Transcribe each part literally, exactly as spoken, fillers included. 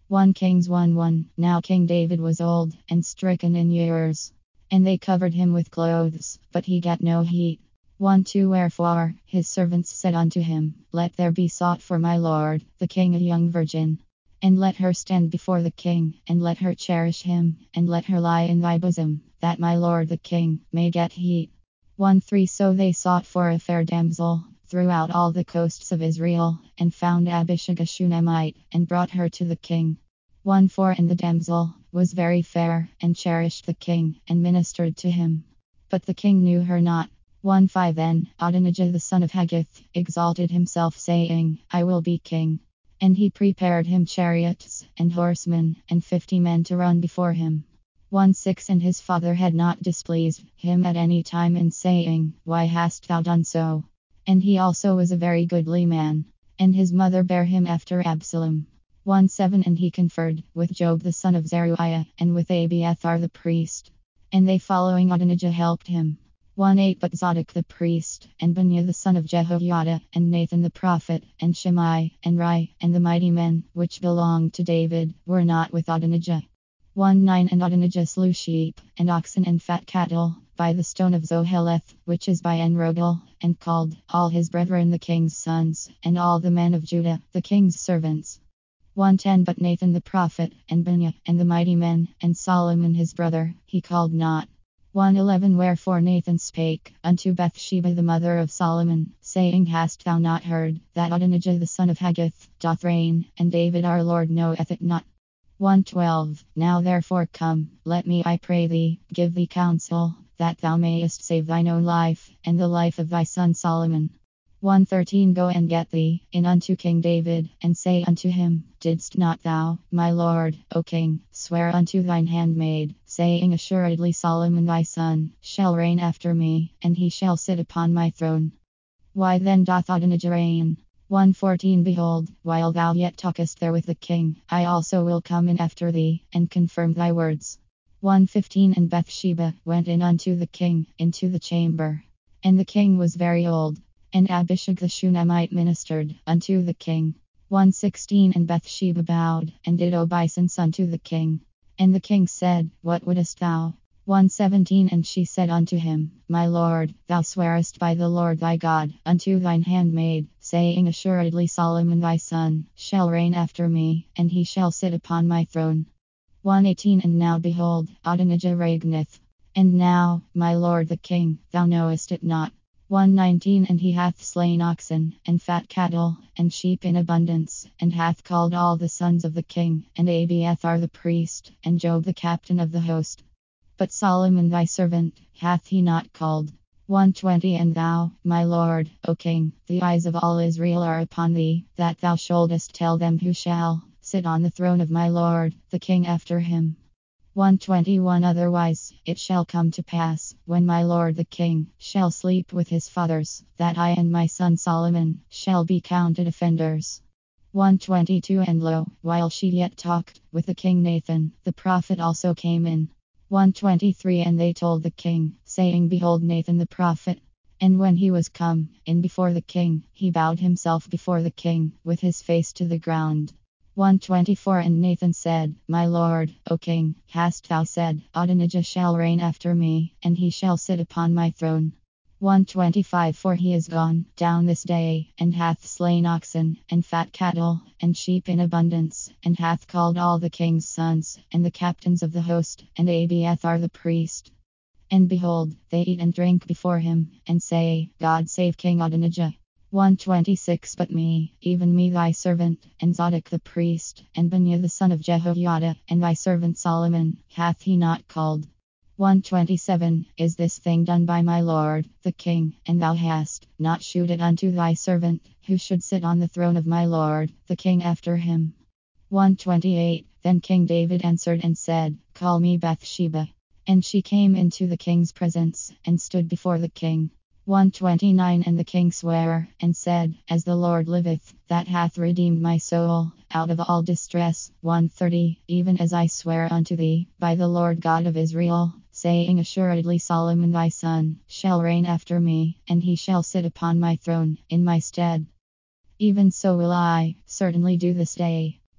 one Kings one one. Now King David was old and stricken in years, and they covered him with clothes, but he got no heat. one two. Wherefore his servants said unto him, Let there be sought for my lord, the king, a young virgin, and let her stand before the king, and let her cherish him, and let her lie in thy bosom, that my lord the king may get heat. one three. So they sought for a fair damsel throughout all the coasts of Israel, and found Abishag a Shunammite, and brought her to the king. one four. And the damsel was very fair, and cherished the king, and ministered to him. But the king knew her not. one five. Then Adonijah the son of Haggith exalted himself, saying, I will be king. And he prepared him chariots, and horsemen, and fifty men to run before him. one six. And his father had not displeased him at any time in saying, Why hast thou done so? And he also was a very goodly man. And his mother bare him after Absalom. one seven. And he conferred with Job the son of Zeruiah, and with Abiathar the priest. And they following Adonijah helped him. one eight. But Zadok the priest, and Benaiah the son of Jehoiada, and Nathan the prophet, and Shimei, and Rai, and the mighty men, which belonged to David, were not with Adonijah. one nine. And Adonijah slew sheep, and oxen, and fat cattle, by the stone of Zoheleth, which is by Enrogel, and called all his brethren the king's sons, and all the men of Judah, the king's servants. one ten. But Nathan the prophet, and Benaiah, and the mighty men, and Solomon his brother, he called not. one eleven. Wherefore Nathan spake unto Bathsheba the mother of Solomon, saying, Hast thou not heard that Adonijah the son of Haggith doth reign, and David our Lord knoweth it not? one twelve. Now therefore come, let me, I pray thee, give thee counsel, that thou mayest save thine own life, and the life of thy son Solomon. one thirteen. Go and get thee in unto King David, and say unto him, Didst not thou, my lord, O king, swear unto thine handmaid, saying, Assuredly Solomon thy son shall reign after me, and he shall sit upon my throne? Why then doth Adonijah reign? one fourteen. Behold, while thou yet talkest there with the king, I also will come in after thee, and confirm thy words. one fifteen. And Bathsheba went in unto the king into the chamber. And the king was very old. And Abishag the Shunammite ministered unto the king. one sixteen. And Bathsheba bowed, and did obeisance unto the king. And the king said, What wouldest thou? one seventeen. And she said unto him, My lord, thou swearest by the Lord thy God unto thine handmaid, saying, Assuredly Solomon thy son shall reign after me, and he shall sit upon my throne. one eighteen. And now behold, Adonijah reigneth. And now, my lord the king, thou knowest it not. one nineteen. And he hath slain oxen, and fat cattle, and sheep in abundance, and hath called all the sons of the king, and Abiathar the priest, and Job the captain of the host. But Solomon thy servant hath he not called. one twenty. And thou, my lord, O king, the eyes of all Israel are upon thee, that thou shouldest tell them who shall sit on the throne of my lord, the king after him. one twenty-one. Otherwise it shall come to pass, when my lord the king shall sleep with his fathers, that I and my son Solomon shall be counted offenders. one twenty-two. And lo, while she yet talked with the king, Nathan the prophet also came in. one twenty-three. And they told the king, saying, Behold Nathan the prophet. And when he was come in before the king, he bowed himself before the king, with his face to the ground. one twenty-four. And Nathan said, My lord, O king, hast thou said, Adonijah shall reign after me, and he shall sit upon my throne? one twenty-five. For he is gone down this day, and hath slain oxen, and fat cattle, and sheep in abundance, and hath called all the king's sons, and the captains of the host, and Abiathar the priest. And behold, they eat and drink before him, and say, God save King Adonijah. one twenty-six. But me, even me thy servant, and Zadok the priest, and Benaiah the son of Jehoiada, and thy servant Solomon, hath he not called. one twenty-seven. Is this thing done by my lord, the king, and thou hast not shewed it unto thy servant, who should sit on the throne of my lord, the king after him? one twenty-eight. Then King David answered and said, Call me Bathsheba. And she came into the king's presence, and stood before the king. one twenty-nine. And the king sware, and said, As the Lord liveth, that hath redeemed my soul out of all distress. one thirty. Even as I swear unto thee, by the Lord God of Israel, saying, Assuredly Solomon thy son shall reign after me, and he shall sit upon my throne in my stead. Even so will I certainly do this day.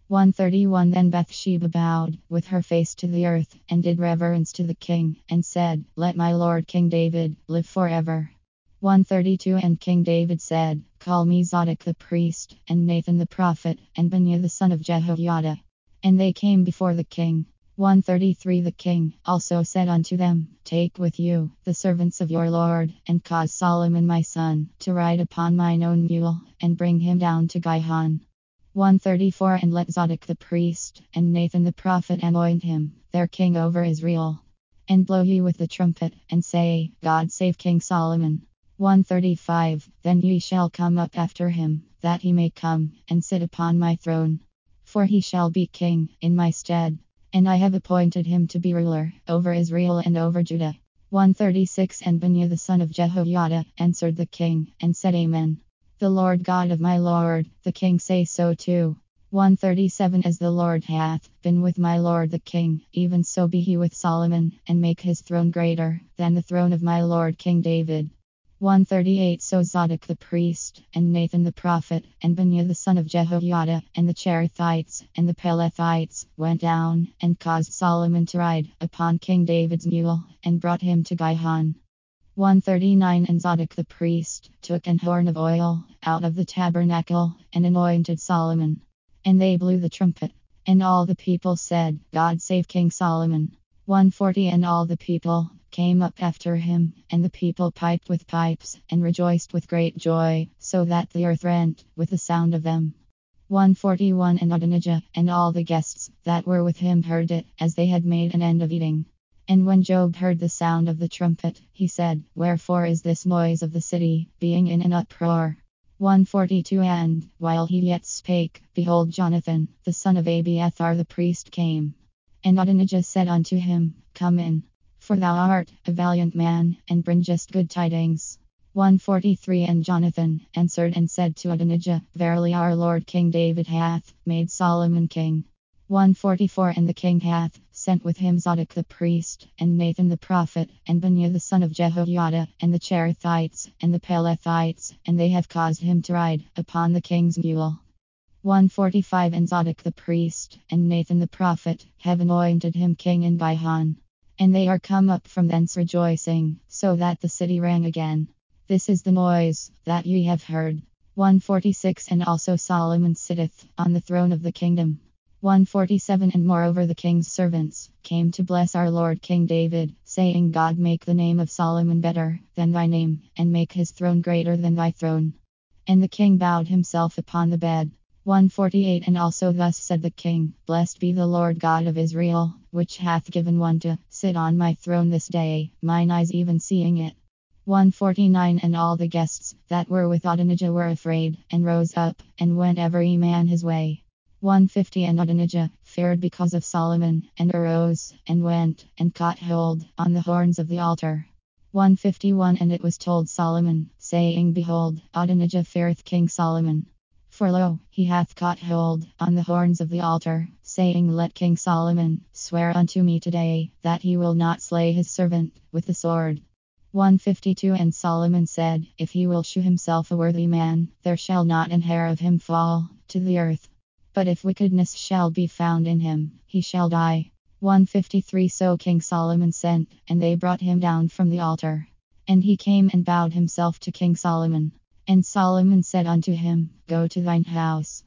one thirty-one Then Bathsheba bowed with her face to the earth, and did reverence to the king, and said, Let my lord King David live forever. one thirty-two And King David said, Call me Zadok the priest, and Nathan the prophet, and Benaiah the son of Jehoiada. And they came before the king. one thirty-three The king also said unto them, Take with you the servants of your lord, and cause Solomon my son to ride upon mine own mule, and bring him down to Gihon. one thirty-four And let Zadok the priest, and Nathan the prophet anoint him, their king over Israel. And blow ye with the trumpet, and say, God save King Solomon. one thirty-five Then ye shall come up after him, that he may come and sit upon my throne. For he shall be king in my stead, and I have appointed him to be ruler over Israel and over Judah. one thirty-six And Benaiah the son of Jehoiada answered the king, and said, Amen. The Lord God of my lord, the king, say so too. one thirty-seven As the Lord hath been with my lord the king, even so be he with Solomon, and make his throne greater than the throne of my lord King David. one thirty-eight So Zadok the priest, and Nathan the prophet, and Benaiah the son of Jehoiada, and the Cherethites, and the Pelethites, went down, and caused Solomon to ride upon King David's mule, and brought him to Gihon. one thirty-nine And Zadok the priest took an horn of oil out of the tabernacle, and anointed Solomon. And they blew the trumpet. And all the people said, God save King Solomon. one forty And all the people came up after him, and the people piped with pipes, and rejoiced with great joy, so that the earth rent with the sound of them. one forty-one And Adonijah and all the guests that were with him heard it, as they had made an end of eating. And when Job heard the sound of the trumpet, he said, Wherefore is this noise of the city being in an uproar? one forty-two And, while he yet spake, behold, Jonathan, the son of Abiathar the priest, came. And Adonijah said unto him, Come in, for thou art a valiant man, and bringest good tidings. one forty-three And Jonathan answered and said to Adonijah, Verily our lord King David hath made Solomon king. one forty-four And the king hath sent with him Zadok the priest, and Nathan the prophet, and Benaiah the son of Jehoiada, and the Cherethites, and the Pelethites, and they have caused him to ride upon the king's mule. one forty-five And Zadok the priest, and Nathan the prophet, have anointed him king in Gihon. And they are come up from thence rejoicing, so that the city rang again. This is the noise that ye have heard. one forty-six And also Solomon sitteth on the throne of the kingdom. one forty-seven And moreover the king's servants came to bless our lord King David, saying, God make the name of Solomon better than thy name, and make his throne greater than thy throne. And the king bowed himself upon the bed. one forty-eight And also thus said the king, Blessed be the Lord God of Israel, which hath given one to sit on my throne this day, mine eyes even seeing it. one forty-nine And all the guests that were with Adonijah were afraid, and rose up, and went every man his way. one fifty And Adonijah feared because of Solomon, and arose, and went, and caught hold on the horns of the altar. one fifty-one And it was told Solomon, saying, Behold, Adonijah feareth King Solomon. For lo, he hath caught hold on the horns of the altar, saying, Let King Solomon swear unto me today, that he will not slay his servant with the sword. one fifty-two And Solomon said, If he will shew himself a worthy man, there shall not an hair of him fall to the earth. But if wickedness shall be found in him, he shall die. one fifty-three So King Solomon sent, and they brought him down from the altar. And he came and bowed himself to King Solomon. And Solomon said unto him, Go to thine house.